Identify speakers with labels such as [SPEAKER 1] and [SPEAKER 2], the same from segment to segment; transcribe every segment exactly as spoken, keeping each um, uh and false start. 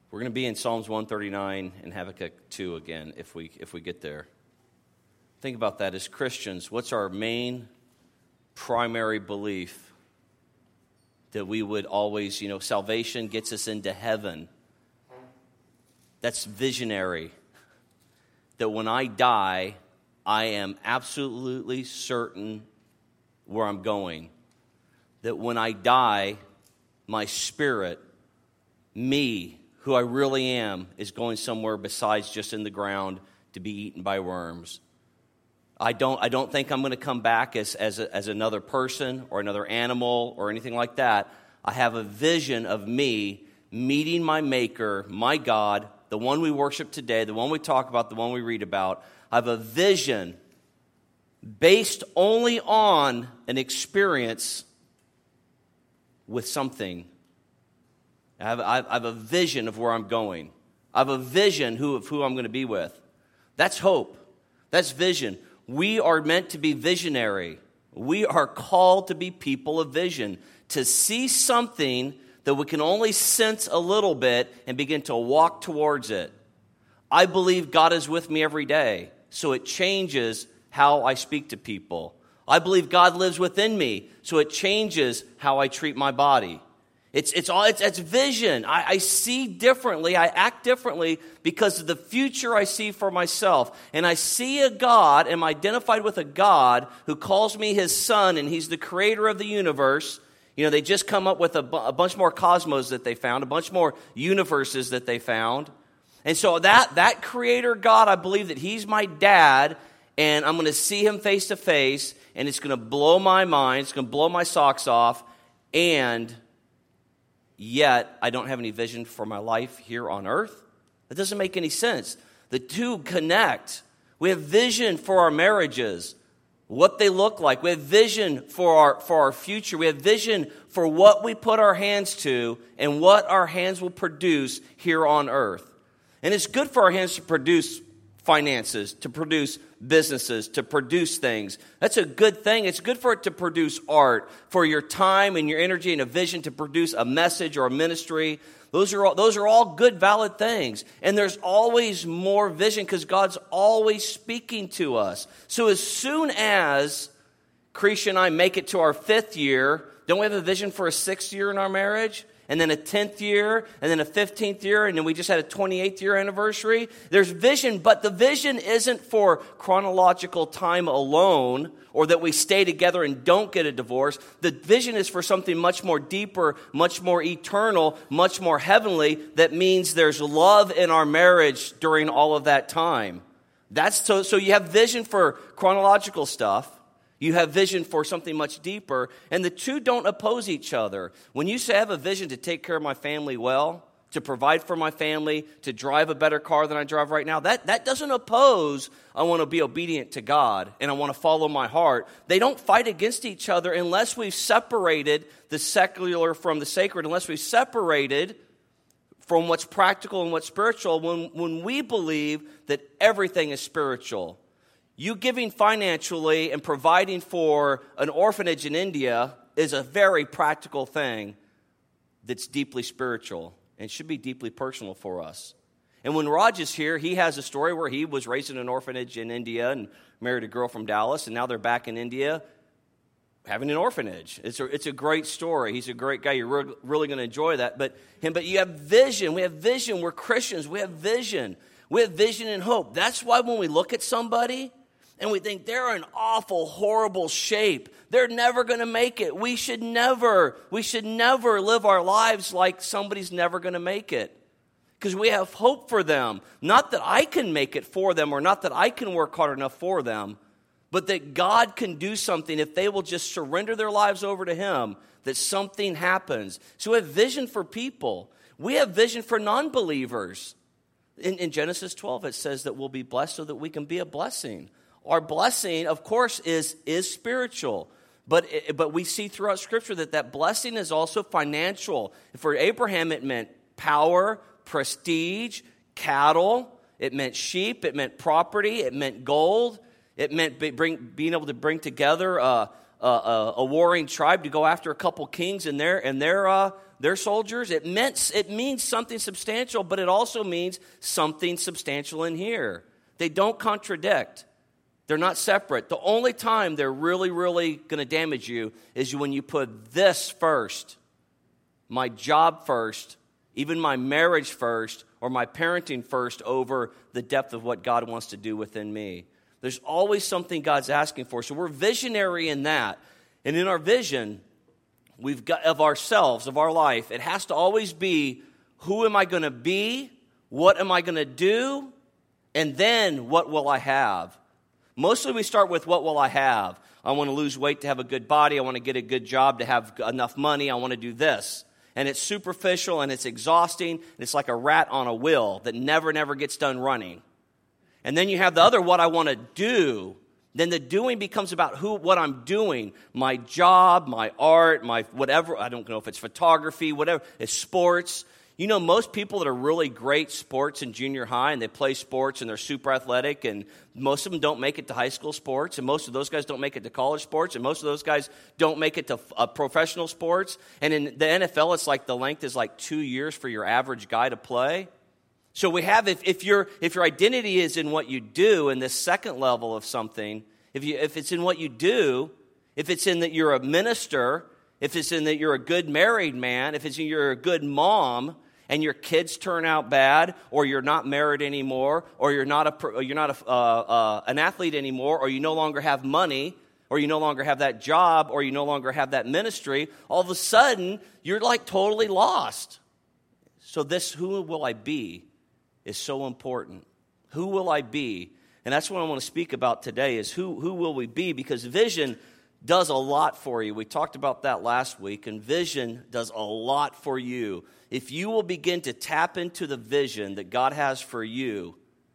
[SPEAKER 1] We're going to be in Psalms one thirty-nine and Habakkuk two again if we if we get there. Think about that as Christians. What's our main primary belief? That we would always, you know, salvation gets us into heaven. That's visionary. That when I die, I am absolutely certain where I'm going. That when I die, my spirit, me, who I really am, is going somewhere besides just in the ground to be eaten by worms. I don't I don't think I'm going to come back as as, a, as another person or another animal or anything like that. I have a vision of me meeting my Maker, my God, the one we worship today, the one we talk about, the one we read about. I have a vision based only on an experience with something. I have, I have a vision of where I'm going. I have a vision who, of who I'm going to be with. That's hope. That's vision. We are meant to be visionary. We are called to be people of vision, to see something that we can only sense a little bit and begin to walk towards it. I believe God is with me every day, so it changes how I speak to people. I believe God lives within me, so it changes how I treat my body. It's it's all it's, it's vision. I, I see differently. I act differently because of the future I see for myself. And I see a God, am identified with a God who calls me his son, and he's the creator of the universe. You know, they just come up with a, bu- a bunch more cosmos that they found, a bunch more universes that they found. And so that that creator God, I believe that he's my dad, and I'm going to see him face to face, and it's going to blow my mind. It's going to blow my socks off, and yet I don't have any vision for my life here on earth. That doesn't make any sense. The two connect. We have vision for our marriages, what they look like. We have vision for our for our future. We have vision for what we put our hands to and what our hands will produce here on earth. And it's good for our hands to produce finances, to produce businesses, to produce things. That's a good thing. It's good for it to produce art, for your time and your energy and a vision to produce a message or a ministry. Those are all, those are all good, valid things. And there's always more vision because God's always speaking to us. So as soon as Krisha and I make it to our fifth year, don't we have a vision for a sixth year in our marriage? And then a tenth year, and then a fifteenth year, and then we just had a twenty-eighth year anniversary. There's vision, but the vision isn't for chronological time alone, or that we stay together and don't get a divorce. The vision is for something much more deeper, much more eternal, much more heavenly, that means there's love in our marriage during all of that time. That's so, so you have vision for chronological stuff. You have vision for something much deeper, and the two don't oppose each other. When you say I have a vision to take care of my family well, to provide for my family, to drive a better car than I drive right now, that, that doesn't oppose I want to be obedient to God and I want to follow my heart. They don't fight against each other unless we've separated the secular from the sacred, unless we've separated from what's practical and what's spiritual, when, when we believe that everything is spiritual. You giving financially and providing for an orphanage in India is a very practical thing that's deeply spiritual and should be deeply personal for us. And when Raj is here, he has a story where he was raised in an orphanage in India and married a girl from Dallas, and now they're back in India having an orphanage. It's a, it's a great story. He's a great guy. You're re- really going to enjoy that. But him, but you have vision. We have vision. We're Christians. We have vision. We have vision and hope. That's why when we look at somebody and we think they're in awful, horrible shape, they're never going to make it. We should never, we should never live our lives like somebody's never going to make it. Because we have hope for them. Not that I can make it for them or not that I can work hard enough for them, but that God can do something if they will just surrender their lives over to Him, that something happens. So we have vision for people. We have vision for non-believers. In, in Genesis twelve, it says that we'll be blessed so that we can be a blessing. Our blessing, of course, is, is spiritual. But, it, but we see throughout Scripture that that blessing is also financial. For Abraham, it meant power, prestige, cattle. It meant sheep. It meant property. It meant gold. It meant be, bring, being able to bring together a, a, a, a warring tribe to go after a couple kings and their and their uh, their soldiers. It meant it means something substantial, but it also means something substantial in here. They don't contradict. They're not separate. The only time they're really, really going to damage you is when you put this first, my job first, even my marriage first, or my parenting first over the depth of what God wants to do within me. There's always something God's asking for. So we're visionary in that. And in our vision, we've got of ourselves, of our life, it has to always be, who am I going to be? What am I going to do? And then what will I have? Mostly we start with, what will I have? I want to lose weight to have a good body. I want to get a good job to have enough money. I want to do this. And it's superficial and it's exhausting. And it's like a rat on a wheel that never, never gets done running. And then you have the other, what I want to do. Then the doing becomes about who, what I'm doing. My job, my art, my whatever. I don't know if it's photography, whatever. It's sports. You know, most people that are really great sports in junior high and they play sports and they're super athletic, and most of them don't make it to high school sports, and most of those guys don't make it to college sports, and most of those guys don't make it to uh, professional sports. And in the N F L, it's like the length is like two years for your average guy to play. So we have, if, if, your, if your identity is in what you do, in this second level of something, if, you, if it's in what you do, if it's in that you're a minister, if it's in that you're a good married man, if it's in you're a good mom, and your kids turn out bad, or you're not married anymore, or you're not a you're not a, uh, uh, an athlete anymore, or you no longer have money, or you no longer have that job, or you no longer have that ministry, all of a sudden you're like totally lost. So this, who will I be, is so important. Who will I be? And that's what I want to speak about today, is who who will we be? Because vision does a lot for you. We talked about that last week, and vision does a lot for you. If you will begin to tap into the vision that God has for you,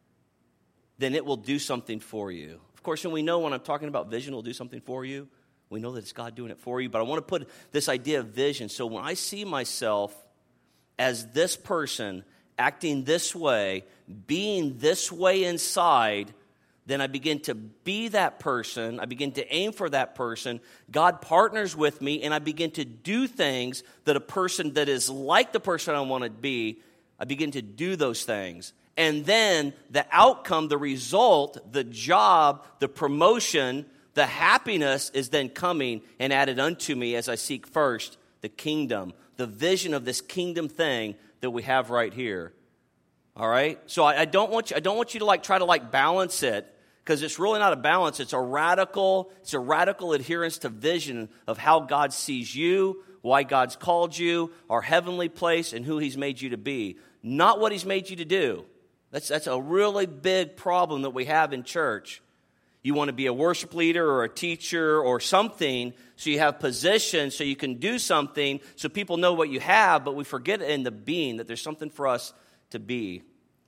[SPEAKER 1] then it will do something for you. Of course, and we know when I'm talking about vision, it will do something for you. We know that it's God doing it for you. But I want to put this idea of vision. So when I see myself as this person, acting this way, being this way inside, then I begin to be that person. I begin to aim for that person. God partners with me, and I begin to do things that a person that is like the person I want to be, I begin to do those things. And then the outcome, the result, the job, the promotion, the happiness is then coming and added unto me as I seek first the kingdom, the vision of this kingdom thing that we have right here. All right? So I, I don't want you, I don't want you to like try to like balance it, because it's really not a balance. It's a radical, it's a radical adherence to vision of how God sees you, why God's called you, our heavenly place, and who He's made you to be. Not what He's made you to do. That's, that's a really big problem that we have in church. You want to be a worship leader or a teacher or something, so you have position, so you can do something, so people know what you have, but we forget in the being that there's something for us to be.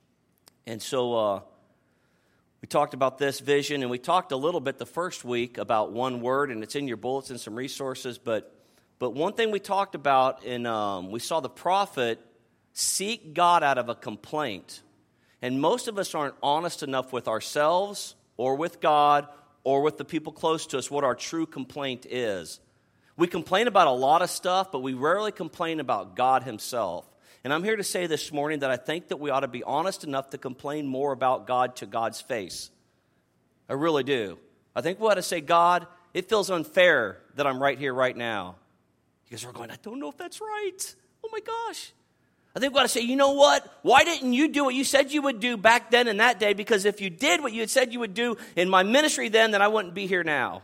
[SPEAKER 1] And so, uh, we talked about this vision, and we talked a little bit the first week about one word, and it's in your bullets and some resources. But but one thing we talked about, in um, we saw the prophet seek God out of a complaint. And most of us aren't honest enough with ourselves or with God or with the people close to us what our true complaint is. We complain about a lot of stuff, but we rarely complain about God Himself. And I'm here to say this morning that I think that we ought to be honest enough to complain more about God to God's face. I really do. I think we ought to say, God, it feels unfair that I'm right here right now. You guys are going, I don't know if that's right. Oh my gosh. I think we ought to say, you know what? Why didn't you do what you said you would do back then in that day? Because if you did what you had said you would do in my ministry then, then I wouldn't be here now.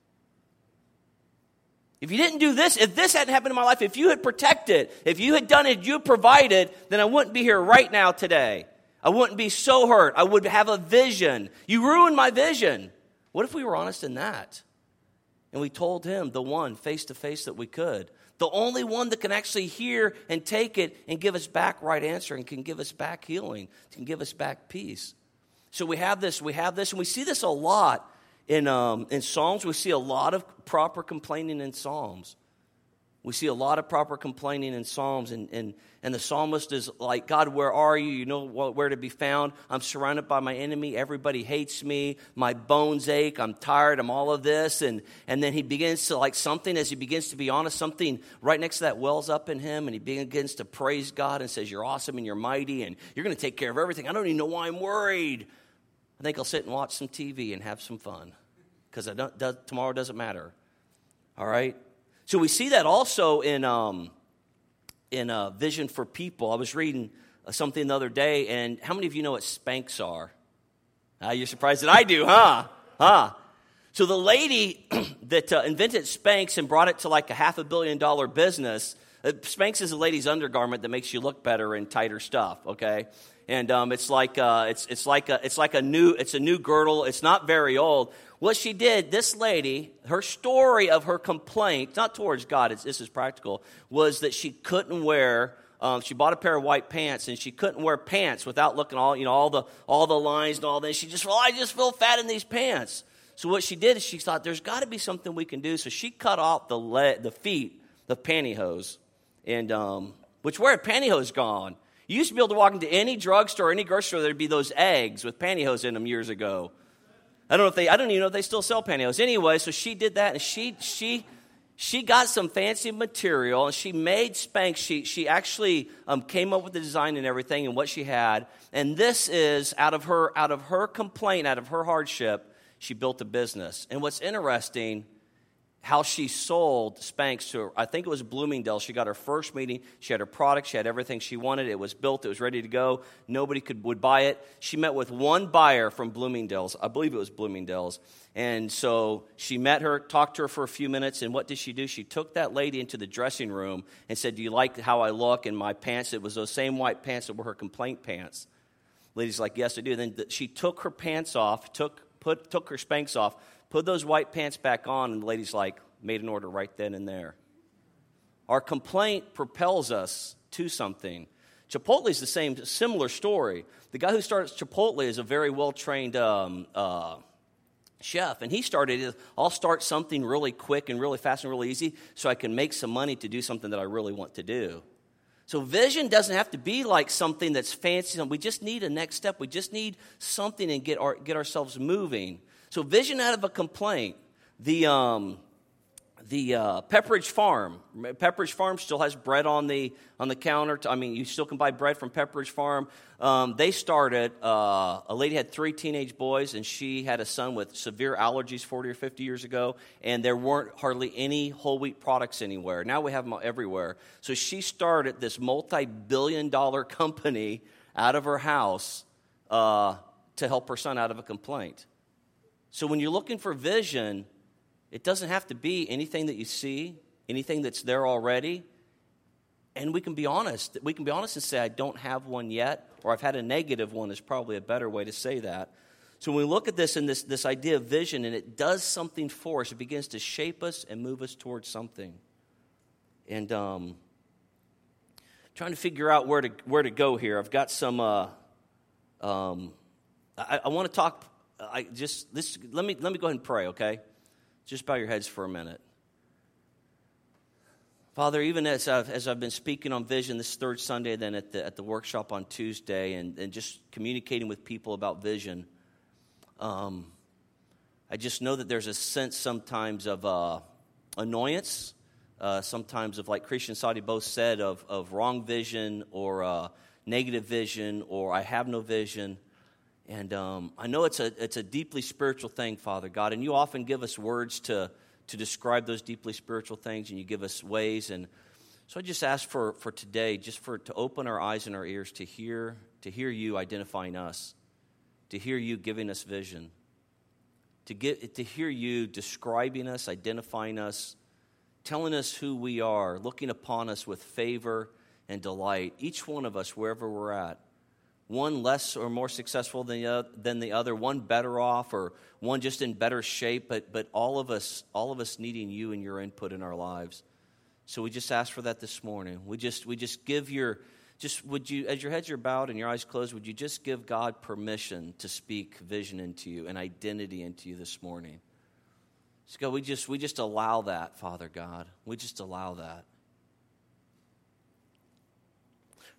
[SPEAKER 1] If you didn't do this, if this hadn't happened in my life, if you had protected, if you had done it, you had provided, then I wouldn't be here right now today. I wouldn't be so hurt. I would have a vision. You ruined my vision. What if we were honest in that? And we told Him, the one, face to face that we could. The only one that can actually hear and take it and give us back right answer and can give us back healing, can give us back peace. So we have this, we have this, and we see this a lot. In um, in Psalms, we see a lot of proper complaining in Psalms. We see a lot of proper complaining in Psalms, and, and, and the psalmist is like, God, where are you? You know where to be found. I'm surrounded by my enemy. Everybody hates me. My bones ache. I'm tired. I'm all of this. And, and then he begins to, like something, as he begins to be honest, something right next to that wells up in him, and he begins to praise God and says, you're awesome and you're mighty, and you're going to take care of everything. I don't even know why I'm worried. I think I'll sit and watch some T V and have some fun, because I don't, does, tomorrow doesn't matter. All right? So we see that also in um, in uh, Vision for People. I was reading uh, something the other day, and how many of you know what Spanx are? Uh, you're surprised that I do, huh? Huh? So the lady that uh, invented Spanx and brought it to like a half a billion dollar business, uh, Spanx is a lady's undergarment that makes you look better in tighter stuff, okay? And um, it's like uh, it's it's like a it's like a new it's a new girdle. It's not very old. What she did, this lady, her story of her complaint, not towards God, it's, this is practical, was that she couldn't wear. Um, she bought a pair of white pants, and she couldn't wear pants without looking all you know all the all the lines and all that. She just, well, I just feel fat in these pants. So what she did is she thought there's got to be something we can do. So she cut off the le- the feet, the pantyhose, and um, which where had pantyhose gone? You used to be able to walk into any drugstore, any grocery store, there'd be those eggs with pantyhose in them years ago. I don't know if they, I don't even know if they still sell pantyhose. Anyway, so she did that, and she she she got some fancy material, and she made Spanx. She she actually um, came up with the design and everything, and what she had. And this is out of her out of her complaint, out of her hardship, she built a business. And what's interesting, how she sold Spanx to her, I think it was Bloomingdale's. She got her first meeting. She had her product. She had everything she wanted. It was built. It was ready to go. Nobody could would buy it. She met with one buyer from Bloomingdale's. I believe it was Bloomingdale's. And so she met her, talked to her for a few minutes, and what did she do? She took that lady into the dressing room and said, do you like how I look in my pants? It was those same white pants that were her complaint pants. Lady's like, yes, I do. Then she took her pants off, took put took her Spanx off, put those white pants back on, and the lady's like, made an order right then and there. Our complaint propels us to something. Chipotle is the same, similar story. The guy who starts Chipotle is a very well-trained um, uh, chef, and he started, I'll start something really quick and really fast and really easy so I can make some money to do something that I really want to do. So vision doesn't have to be like something that's fancy. We just need a next step. We just need something and get our, get ourselves moving. So vision out of a complaint. The um, the uh, Pepperidge Farm. Pepperidge Farm still has bread on the on the counter. I mean, you still can buy bread from Pepperidge Farm. Um, they started. Uh, a lady had three teenage boys, and she had a son with severe allergies forty or fifty years ago. And there weren't hardly any whole wheat products anywhere. Now we have them everywhere. So she started this multi-billion-dollar company out of her house uh, to help her son out of a complaint. So when you're looking for vision, it doesn't have to be anything that you see, anything that's there already. And we can be honest. We can be honest and say, I don't have one yet, or I've had a negative one is probably a better way to say that. So when we look at this and this, this idea of vision, and it does something for us, it begins to shape us and move us towards something. And um, trying to figure out where to where to go here. I've got some, uh, um, I, I want to talk I just this. Let me let me go ahead and pray, okay? Just bow your heads for a minute. Father, even as I've as I've been speaking on vision this third Sunday, then at the at the workshop on Tuesday, and, and just communicating with people about vision, um, I just know that there's a sense sometimes of uh, annoyance, uh, sometimes of, like Christian and Saudi both said, of of wrong vision or uh, negative vision, or I have no vision. And um, I know it's a it's a deeply spiritual thing, Father God, and you often give us words to to describe those deeply spiritual things, and you give us ways. And so I just ask for, for today, just for to open our eyes and our ears to hear to hear you identifying us, to hear you giving us vision, to get to hear you describing us, identifying us, telling us who we are, looking upon us with favor and delight, each one of us wherever we're at. One less or more successful than the, other, than the other, one better off, or one just in better shape, but but all of us, all of us needing you and your input in our lives. So we just ask for that this morning. We just we just give your just would you as your heads are bowed and your eyes closed, would you just give God permission to speak vision into you and identity into you this morning? So God, we just we just allow that, Father God. We just allow that.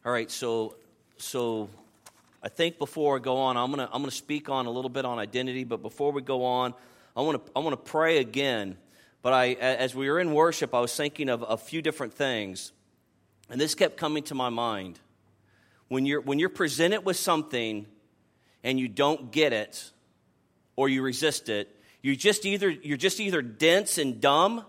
[SPEAKER 1] All right, so so I think before I go on, I'm gonna I'm gonna speak on a little bit on identity. But before we go on, I want to I want to pray again. But I, as we were in worship, I was thinking of a few different things, and this kept coming to my mind. When you're when you're presented with something and you don't get it, or you resist it, you just either you're just either dense and dumb,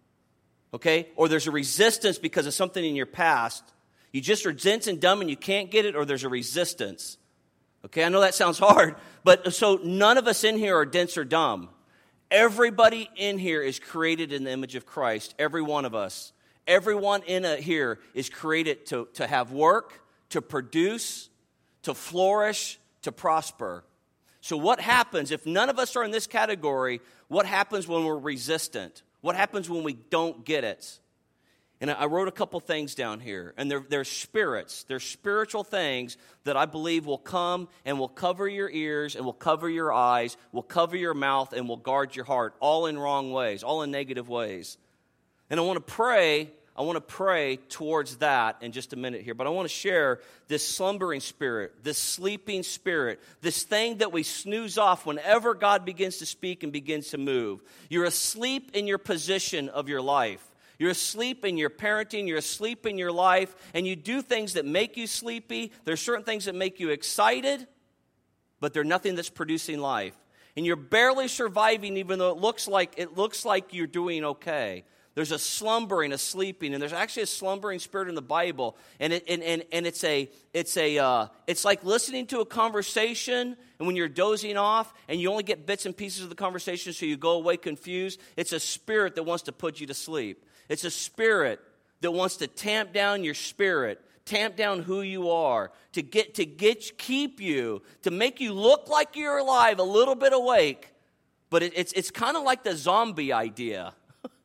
[SPEAKER 1] okay, or there's a resistance because of something in your past. You just are dense and dumb and you can't get it, or there's a resistance. Okay, I know that sounds hard, but so none of us in here are dense or dumb. Everybody in here is created in the image of Christ, every one of us. Everyone in a, here is created to, to have work, to produce, to flourish, to prosper. So what happens if none of us are in this category? What happens when we're resistant? What happens when we don't get it? And I wrote a couple things down here, and they're, they're spirits. They're spiritual things that I believe will come and will cover your ears and will cover your eyes, will cover your mouth, and will guard your heart, all in wrong ways, all in negative ways. And I want to pray, I want to pray towards that in just a minute here, but I want to share this slumbering spirit, this sleeping spirit, this thing that we snooze off whenever God begins to speak and begins to move. You're asleep in your position of your life. You're asleep in your parenting, you're asleep in your life, and you do things that make you sleepy. There's certain things that make you excited, but they're nothing that's producing life. And you're barely surviving even though it looks like it looks like you're doing okay. There's a slumbering, a sleeping, and there's actually a slumbering spirit in the Bible, and it and and, and it's a it's a uh, it's like listening to a conversation, and when you're dozing off, and you only get bits and pieces of the conversation, so you go away confused. It's a spirit that wants to put you to sleep. It's a spirit that wants to tamp down your spirit, tamp down who you are, to get to get keep you, to make you look like you're alive, a little bit awake, but it, it's it's kind of like the zombie idea.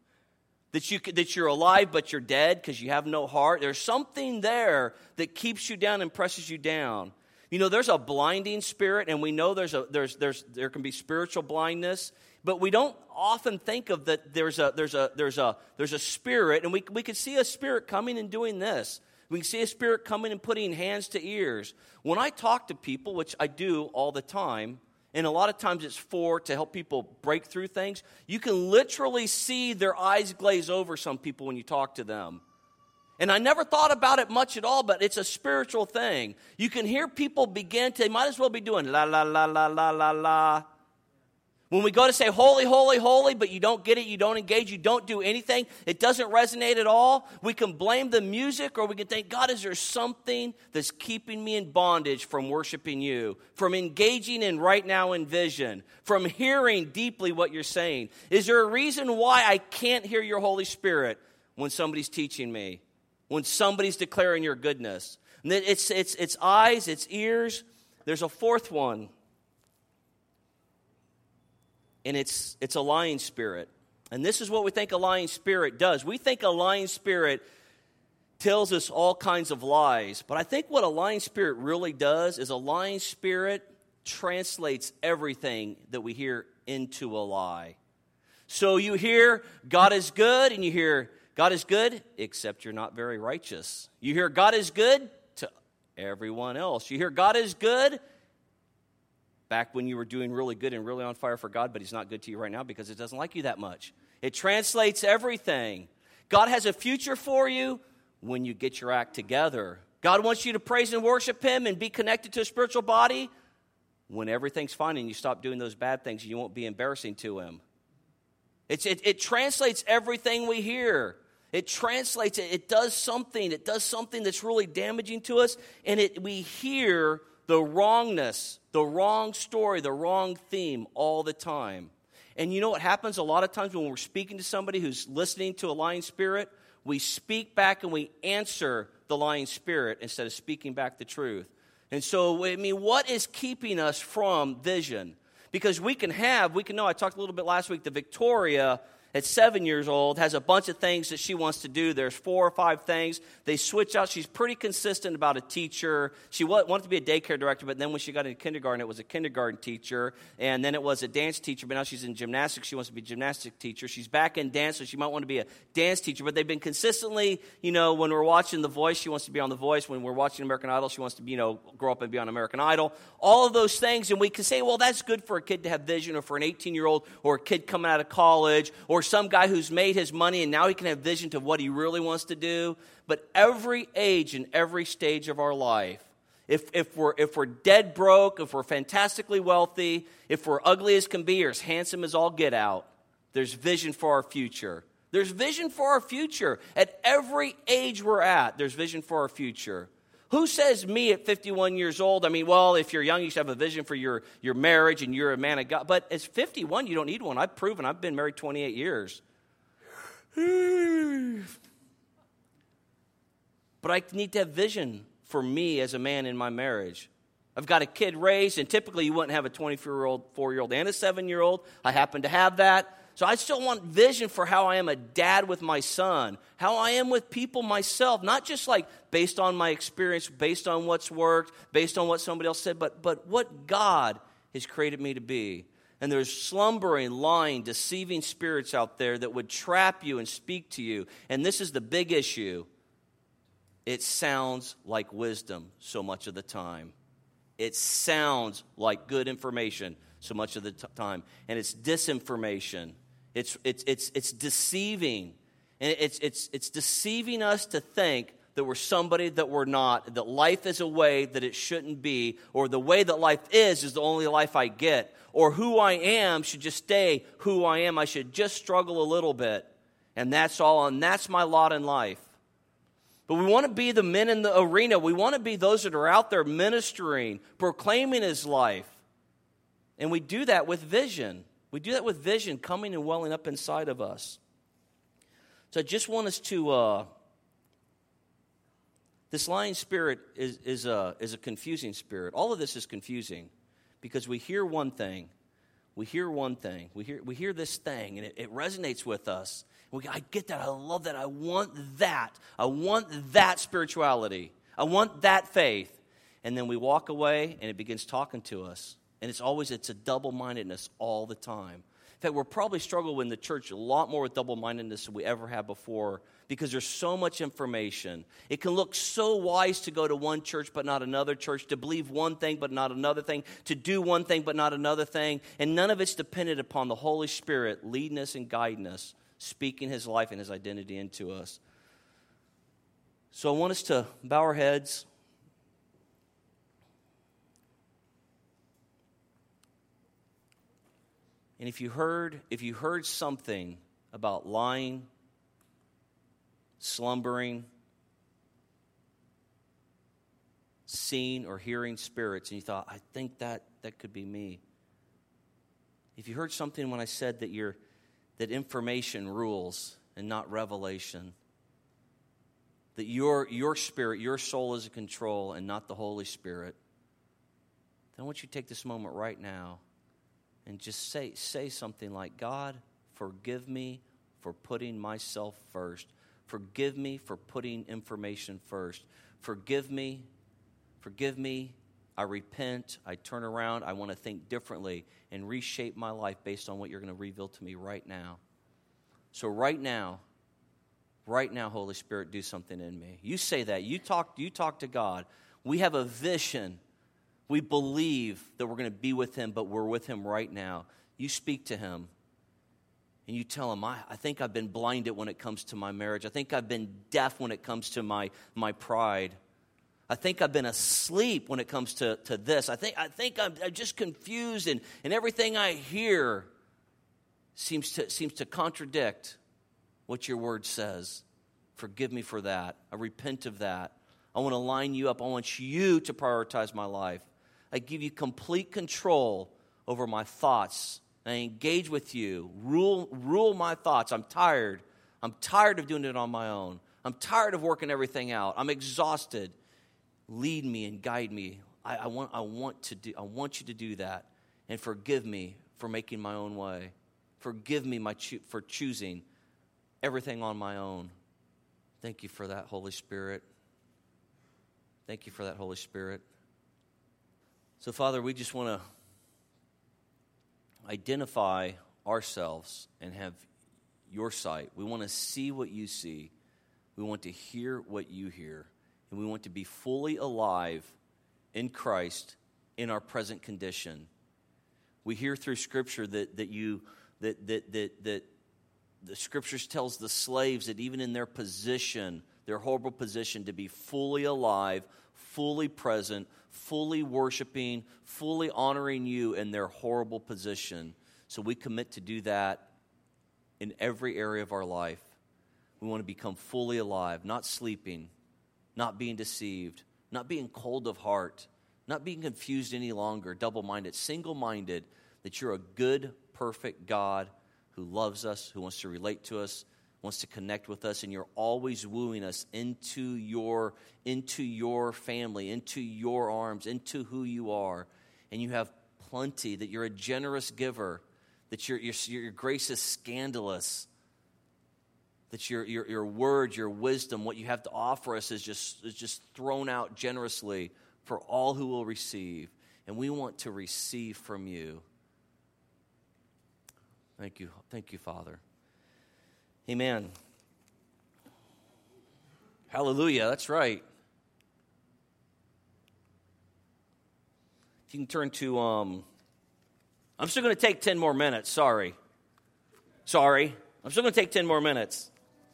[SPEAKER 1] That you that you're alive but you're dead because you have no heart. There's something there that keeps you down and presses you down. You know, there's a blinding spirit, and we know there's a there's there's there can be spiritual blindness, but we don't often think of that. There's a there's a there's a there's a spirit, and we we could see a spirit coming and doing this. We can see a spirit coming and putting hands to ears. When I talk to people, which I do all the time. And a lot of times it's for to help people break through things. You can literally see their eyes glaze over some people when you talk to them. And I never thought about it much at all, but it's a spiritual thing. You can hear people begin to, they might as well be doing la, la, la, la, la, la, la. When we go to say holy, holy, holy, but you don't get it, you don't engage, you don't do anything, it doesn't resonate at all, we can blame the music, or we can think, God, is there something that's keeping me in bondage from worshiping you, from engaging in right now in vision, from hearing deeply what you're saying? Is there a reason why I can't hear your Holy Spirit when somebody's teaching me, when somebody's declaring your goodness? And it's, it's, it's eyes, it's ears. There's a fourth one. And it's it's a lying spirit. And this is what we think a lying spirit does. We think a lying spirit tells us all kinds of lies. But I think what a lying spirit really does is a lying spirit translates everything that we hear into a lie. So you hear God is good, and you hear God is good, except you're not very righteous. You hear God is good to everyone else. You hear God is good back when you were doing really good and really on fire for God, but he's not good to you right now because it doesn't like you that much. It translates everything. God has a future for you when you get your act together. God wants you to praise and worship him and be connected to a spiritual body when everything's fine and you stop doing those bad things, you won't be embarrassing to him. It's, it, it translates everything we hear. It translates it. It does something. It does something that's really damaging to us, and it we hear the wrongness, the wrong story, the wrong theme all the time. And you know what happens a lot of times when we're speaking to somebody who's listening to a lying spirit? We speak back and we answer the lying spirit instead of speaking back the truth. And so, I mean, what is keeping us from vision? Because we can have, we can know, I talked a little bit last week, the Victoria at seven years old, has a bunch of things that she wants to do. There's four or five things. They switch out. She's pretty consistent about a teacher. She wanted to be a daycare director, but then when she got into kindergarten, it was a kindergarten teacher. And then it was a dance teacher, but now she's in gymnastics. She wants to be a gymnastics teacher. She's back in dance, so she might want to be a dance teacher. But they've been consistently, you know, when we're watching The Voice, she wants to be on The Voice. When we're watching American Idol, she wants to, be, you know, grow up and be on American Idol. All of those things. And we can say, well, that's good for a kid to have vision, or for an eighteen-year-old, or a kid coming out of college, or some guy who's made his money and now he can have vision to what he really wants to do. But every age and every stage of our life, if, if, we're, if we're dead broke, if we're fantastically wealthy, if we're ugly as can be or as handsome as all get out, there's vision for our future. There's vision for our future. At every age we're at, there's vision for our future. Who says me at fifty-one years old? I mean, well, if you're young, you should have a vision for your, your marriage and you're a man of God. But at fifty-one, you don't need one. I've proven I've been married twenty-eight years. But I need to have vision for me as a man in my marriage. I've got a kid raised, and typically you wouldn't have a twenty-four-year-old, four-year-old, and a seven-year-old. I happen to have that. So I still want vision for how I am a dad with my son, how I am with people myself, not just like based on my experience, based on what's worked, based on what somebody else said, but, but what God has created me to be. And there's slumbering, lying, deceiving spirits out there that would trap you and speak to you. And this is the big issue. It sounds like wisdom so much of the time. It sounds like good information so much of the t- time. And it's disinformation. It's it's it's it's deceiving. And it's it's it's deceiving us to think that we're somebody that we're not, that life is a way that it shouldn't be, or the way that life is is the only life I get, or who I am should just stay who I am. I should just struggle a little bit, and that's all, and that's my lot in life. But we want to be the men in the arena. We want to be those that are out there ministering, proclaiming His life. And we do that with vision. We do that with vision coming and welling up inside of us. So I just want us to, uh, this lying spirit is, is, a, is a confusing spirit. All of this is confusing because we hear one thing. We hear one thing. We hear, we hear this thing, and it, it resonates with us. We, I get that. I love that. I want that. I want that spirituality. I want that faith. And then we walk away, and it begins talking to us. And it's always, it's a double-mindedness all the time. In fact, we're probably struggling in the church a lot more with double-mindedness than we ever have before because there's so much information. It can look so wise to go to one church but not another church, to believe one thing but not another thing, to do one thing but not another thing. And none of it's dependent upon the Holy Spirit leading us and guiding us, speaking His life and His identity into us. So I want us to bow our heads. And if you heard, if you heard something about lying, slumbering, seeing or hearing spirits, and you thought, I think that, that could be me. If you heard something when I said that you're, that information rules and not revelation, that your, your spirit, your soul is in control and not the Holy Spirit, then I want you to take this moment right now and just say say something like, God, forgive me for putting myself first. Forgive me for putting information first. Forgive me. Forgive me. I repent. I turn around. I want to think differently and reshape my life based on what you're going to reveal to me right now. So right now, right now, Holy Spirit, do something in me. You say that. You talk, you talk to God. We have a vision. We believe that we're going to be with Him, but we're with Him right now. You speak to Him, and you tell Him, I, I think I've been blinded when it comes to my marriage. I think I've been deaf when it comes to my, my pride. I think I've been asleep when it comes to, to this. I think, I think I'm, I'm just confused, and, and everything I hear seems to, seems to contradict what your word says. Forgive me for that. I repent of that. I want to line you up. I want you to prioritize my life. I give you complete control over my thoughts. I engage with you. Rule, rule my thoughts. I'm tired. I'm tired of doing it on my own. I'm tired of working everything out. I'm exhausted. Lead me and guide me. I, I want, I want to do. I want you to do that, and forgive me for making my own way. Forgive me my cho- for choosing everything on my own. Thank you for that, Holy Spirit. Thank you for that, Holy Spirit. So, Father, we just want to identify ourselves and have your sight. We want to see what you see. We want to hear what you hear. And we want to be fully alive in Christ in our present condition. We hear through Scripture that that you that that that that the Scriptures tells the slaves that even in their position, their horrible position, to be fully alive, fully present, fully worshiping, fully honoring you in their horrible position. So we commit to do that in every area of our life. We want to become fully alive, not sleeping, not being deceived, not being cold of heart, not being confused any longer, double-minded, single-minded, that you're a good, perfect God who loves us, who wants to relate to us, wants to connect with us, and you're always wooing us into your, into your family, into your arms, into who you are. And you have plenty, that you're a generous giver, that your, your, your grace is scandalous, that your, your, your word, your wisdom, what you have to offer us is just, is just thrown out generously for all who will receive. And we want to receive from you. Thank you. Thank you, Father. Amen. Hallelujah. That's right. You can turn to, um, I'm still going to take ten more minutes. Sorry. Sorry. I'm still going to take ten more minutes.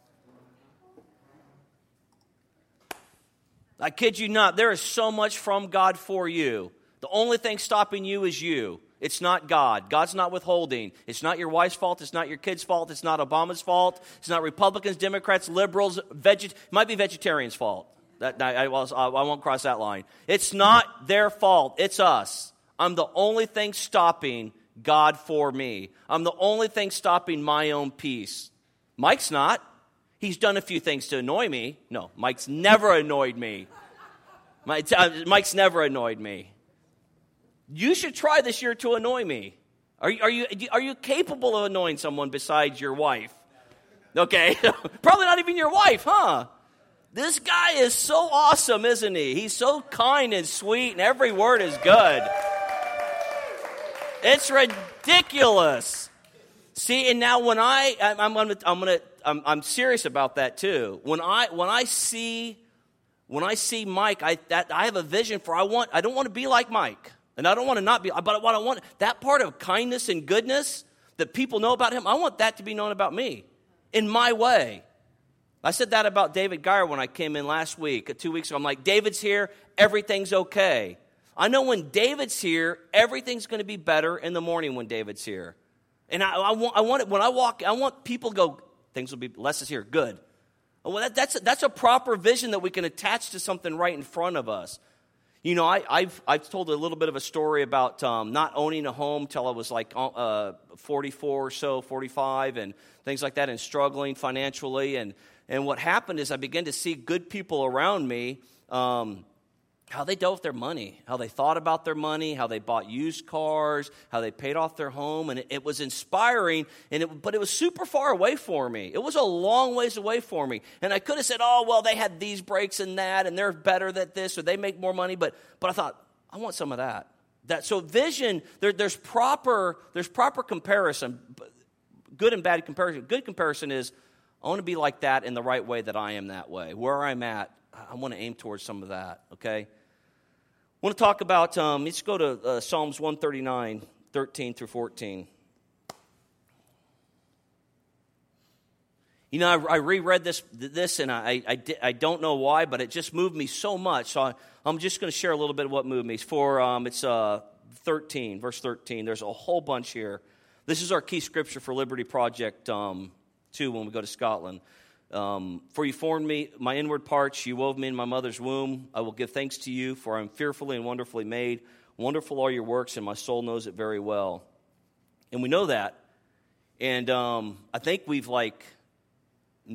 [SPEAKER 1] I kid you not, there is so much from God for you. The only thing stopping you is you. It's not God. God's not withholding. It's not your wife's fault. It's not your kid's fault. It's not Obama's fault. It's not Republicans, Democrats, liberals, veget. It might be vegetarians' fault. That, I, I, I won't cross that line. It's not their fault. It's us. I'm the only thing stopping God for me. I'm the only thing stopping my own peace. Mike's not. He's done a few things to annoy me. No, Mike's never annoyed me. Mike's never annoyed me. You should try this year to annoy me. Are you, are you, are you capable of annoying someone besides your wife? Okay, probably not even your wife, huh? This guy is so awesome, isn't he? He's so kind and sweet, and every word is good. It's ridiculous. See, and now when I, I'm, I'm, I'm gonna, I'm, I'm serious about that too. When I, when I see, when I see Mike, I, that I have a vision for. I want, I don't want to be like Mike. And I don't want to not be, but what I want, that part of kindness and goodness that people know about him, I want that to be known about me in my way. I said that about David Geyer when I came in last week, two weeks ago. I'm like, David's here, everything's okay. I know when David's here, everything's going to be better in the morning when David's here. And I, I want, I want it, when I walk, I want people to go, things will be, Les is here, good. Well, that, that's, that's a proper vision that we can attach to something right in front of us. You know, I, I've I've told a little bit of a story about um, not owning a home till I was like uh, forty-four or so, forty-five, and things like that, and struggling financially. And, and what happened is I began to see good people around me, um, how they dealt with their money, how they thought about their money, how they bought used cars, how they paid off their home. And it, it was inspiring, and it, but it was super far away for me. It was a long ways away for me. And I could have said, oh, well, they had these breaks and that, and they're better at this, or they make more money. But but I thought, I want some of that. That so vision, there, there's proper there's proper comparison, good and bad comparison. Good comparison is, I want to be like that in the right way that I am that way. Where I'm at, I want to aim towards some of that, okay? I want to talk about, um, let's go to uh, Psalms one thirty-nine, thirteen through fourteen. You know, I, I reread this, this and I, I, I don't know why, but it just moved me so much. So I, I'm just going to share a little bit of what moved me. For um, it's uh, thirteen, verse thirteen. There's a whole bunch here. This is our key scripture for Liberty Project um, two when we go to Scotland. Um, for you formed me, my inward parts, you wove me in my mother's womb. I will give thanks to you, for I am fearfully and wonderfully made. Wonderful are your works, and my soul knows it very well. And we know that. And um, I think we've like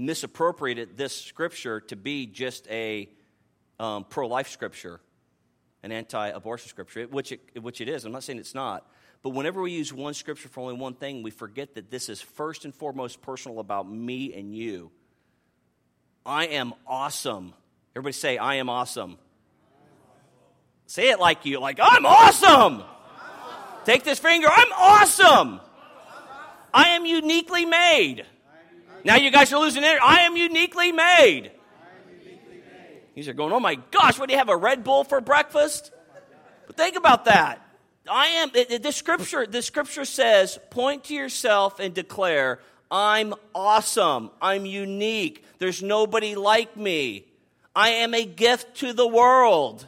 [SPEAKER 1] misappropriated this scripture to be just a um, pro-life scripture. an anti-abortion scripture, which it, which it is. I'm not saying it's not. But whenever we use one scripture for only one thing, we forget that this is first and foremost personal about me and you. I am awesome. Everybody say, I am awesome. Say it like you, like, I'm awesome. Take this finger, I'm awesome. I am uniquely made. Now you guys are losing it. I am uniquely made. You are going, oh my gosh, what do you have, a Red Bull for breakfast? But think about that. I am, the scripture, the scripture says, point to yourself and declare, I'm awesome. I'm unique. There's nobody like me. I am a gift to the world.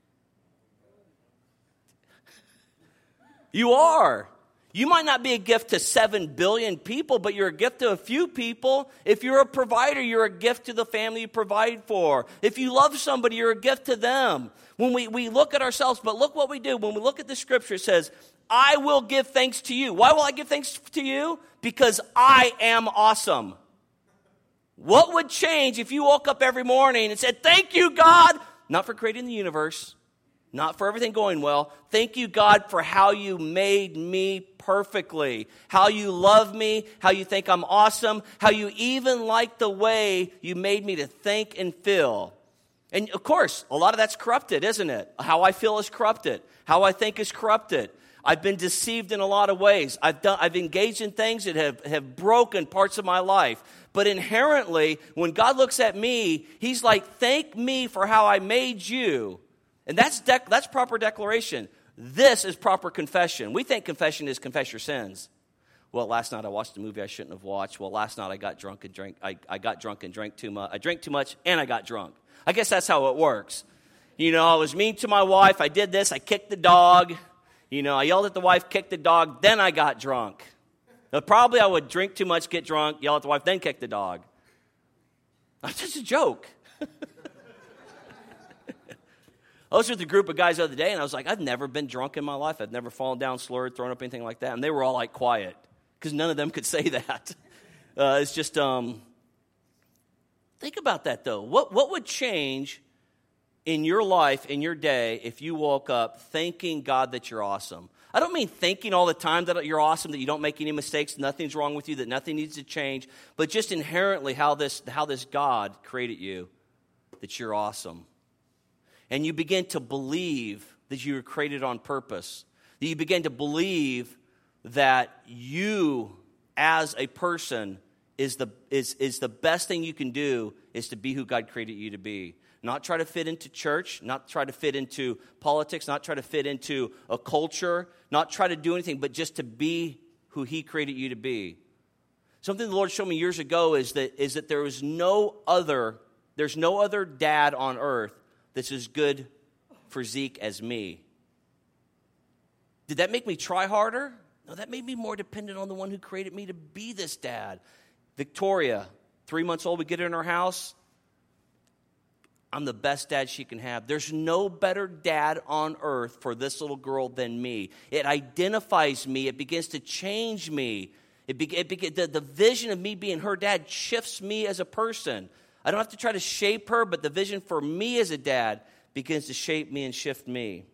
[SPEAKER 1] You are. You might not be a gift to seven billion people, but you're a gift to a few people. If you're a provider, you're a gift to the family you provide for. If you love somebody, you're a gift to them. When we, we look at ourselves, but look what we do. When we look at the scripture, it says, I will give thanks to you. Why will I give thanks to you? Because I am awesome. What would change if you woke up every morning and said, thank you, God, not for creating the universe, not for everything going well. Thank you, God, for how you made me perfectly, how you love me, how you think I'm awesome, how you even like the way you made me to think and feel. And of course, a lot of that's corrupted, isn't it? How I feel is corrupted. How I think is corrupted. I've been deceived in a lot of ways. I've done, I've engaged in things that have, have broken parts of my life. But inherently, when God looks at me, he's like, thank me for how I made you. And that's dec- that's proper declaration. This is proper confession. We think confession is confess your sins. Well, last night I watched a movie I shouldn't have watched. Well, last night I got drunk and drank. I, I got drunk and drank too much. I drank too much and I got drunk. I guess that's how it works. You know, I was mean to my wife. I did this. I kicked the dog. You know, I yelled at the wife, kicked the dog. Then I got drunk. Now, probably I would drink too much, get drunk, yell at the wife, then kick the dog. That's just a joke. I was with a group of guys the other day, and I was like, I've never been drunk in my life. I've never fallen down, slurred, thrown up, anything like that. And they were all like quiet because none of them could say that. Uh, it's just, um, think about that, though. What, what would change in your life, in your day, if you woke up thanking God that you're awesome? I don't mean thinking all the time that you're awesome, that you don't make any mistakes, nothing's wrong with you, that nothing needs to change, but just inherently how this, how this God created you, that you're awesome. And you begin to believe that you were created on purpose. That you begin to believe that you, as a person, is the is is the best thing you can do is to be who God created you to be. Not try to fit into church, not try to fit into politics, not try to fit into a culture, not try to do anything, but just to be who He created you to be. Something the Lord showed me years ago is that is that there is no other, there's no other dad on earth that's as good for Zeke as me. Did that make me try harder? No, that made me more dependent on the one who created me to be this dad. Victoria, three months old, we get her in our house. I'm the best dad she can have. There's no better dad on earth for this little girl than me. It identifies me. It begins to change me. It be, it be, the, the vision of me being her dad shifts me as a person. I don't have to try to shape her, but the vision for me as a dad begins to shape me and shift me.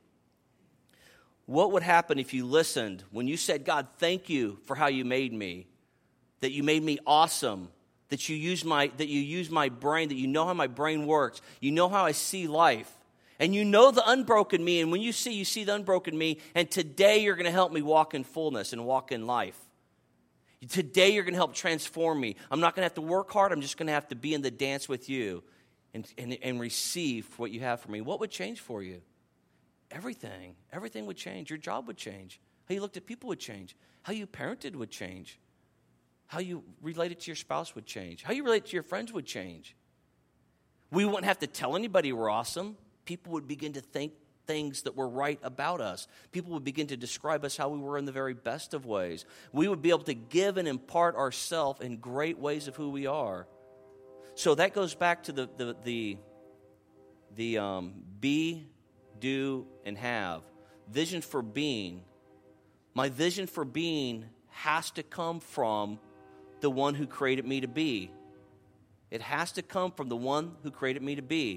[SPEAKER 1] What would happen if you listened when you said, God, thank you for how you made me, that you made me awesome, that you use my that you use my brain, that you know how my brain works, you know how I see life, and you know the unbroken me, and when you see, you see the unbroken me, and today you're going to help me walk in fullness and walk in life. Today you're going to help transform me. I'm not going to have to work hard. I'm just going to have to be in the dance with you and, and, and receive what you have for me. What would change for you? Everything. Everything would change. Your job would change. How you looked at people would change. How you parented would change. How you related to your spouse would change. How you relate to your friends would change. We wouldn't have to tell anybody we're awesome. People would begin to think things that were right about us. People would begin to describe us how we were in the very best of ways. We would be able to give and impart ourselves in great ways of who we are. So that goes back to the the the, the um, be, do, and have. Vision for being. My vision for being has to come from the one who created me to be. It has to come from the one who created me to be.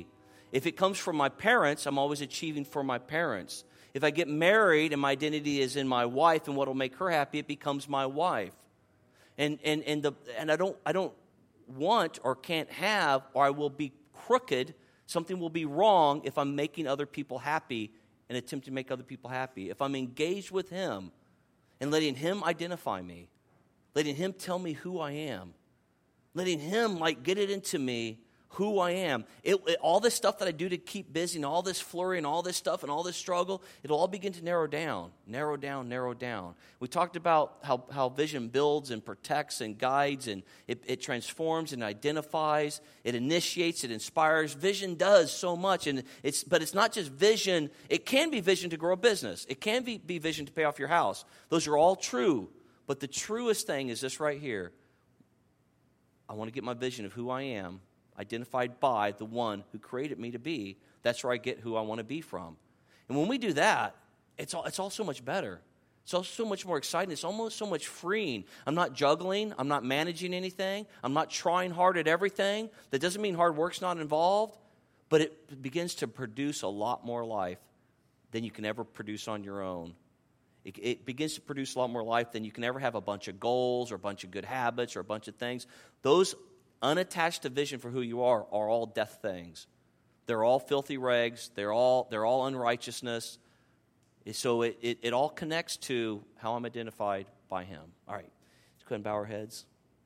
[SPEAKER 1] If it comes from my parents, I'm always achieving for my parents. If I get married and my identity is in my wife and what will make her happy, it becomes my wife. And and and the and I don't I don't want or can't have, or I will be crooked. Something will be wrong if I'm making other people happy and attempt to make other people happy. If I'm engaged with Him and letting Him identify me, letting Him tell me who I am, letting Him like get it into me who I am. It, it, all this stuff that I do to keep busy and all this flurry and all this stuff and all this struggle, it'll all begin to narrow down, narrow down, narrow down. We talked about how, how vision builds and protects and guides, and it, it transforms and identifies, it initiates, it inspires. Vision does so much, and it's but it's not just vision. It can be vision to grow a business. It can be, be vision to pay off your house. Those are all true, but the truest thing is this right here. I want to get my vision of who I am identified by the one who created me to be. That's where I get who I want to be from. And when we do that, it's all, it's all so much better. It's all so much more exciting. It's almost so much freeing. I'm not juggling. I'm not managing anything. I'm not trying hard at everything. That doesn't mean hard work's not involved, but it begins to produce a lot more life than you can ever produce on your own. It, it begins to produce a lot more life than you can ever have a bunch of goals or a bunch of good habits or a bunch of things. Those unattached to vision for who you are are all death things. They're all filthy rags. They're all they're all unrighteousness. So it, it, it all connects to how I'm identified by Him. All right, let's go ahead and bow our heads.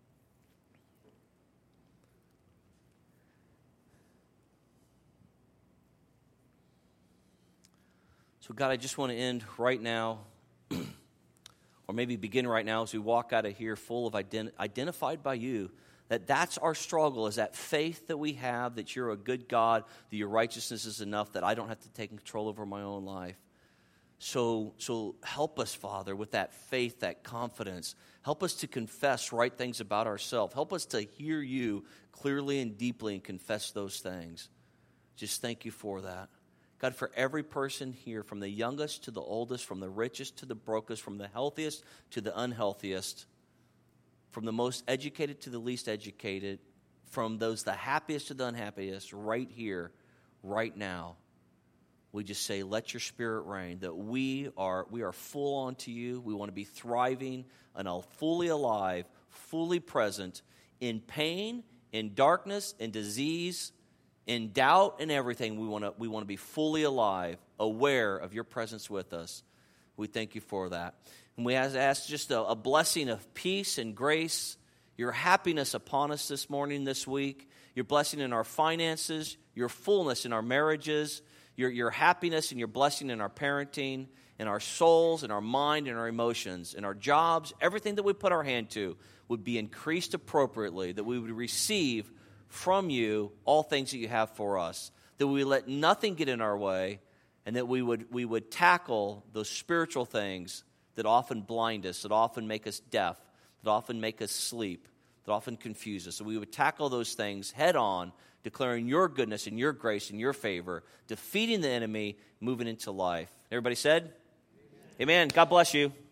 [SPEAKER 1] So God, I just want to end right now, or maybe begin right now as we walk out of here full of ident- identified by You. That that's our struggle, is that faith that we have, that You're a good God, that Your righteousness is enough, that I don't have to take control over my own life. So, so help us, Father, with that faith, that confidence. Help us to confess right things about ourselves. Help us to hear You clearly and deeply and confess those things. Just thank You for that. God, for every person here, from the youngest to the oldest, from the richest to the brokest, from the healthiest to the unhealthiest, from the most educated to the least educated, from those the happiest to the unhappiest, right here, right now, we just say, let Your Spirit reign, that we are we are full onto You. We want to be thriving and fully alive, fully present in pain, in darkness, in disease, in doubt, and everything. We want to we want to be fully alive, aware of Your presence with us. We thank You for that. And we ask just a, a blessing of peace and grace, Your happiness upon us this morning, this week, Your blessing in our finances, Your fullness in our marriages, Your, your happiness and Your blessing in our parenting, in our souls, in our mind, in our emotions, in our jobs, everything that we put our hand to would be increased appropriately, that we would receive from You all things that You have for us, that we would let nothing get in our way, and that we would we would tackle those spiritual things that often blind us, that often make us deaf, that often make us sleep, that often confuse us. So we would tackle those things head on, declaring Your goodness and Your grace and Your favor, defeating the enemy, moving into life. Everybody said? Amen. Amen. God bless you.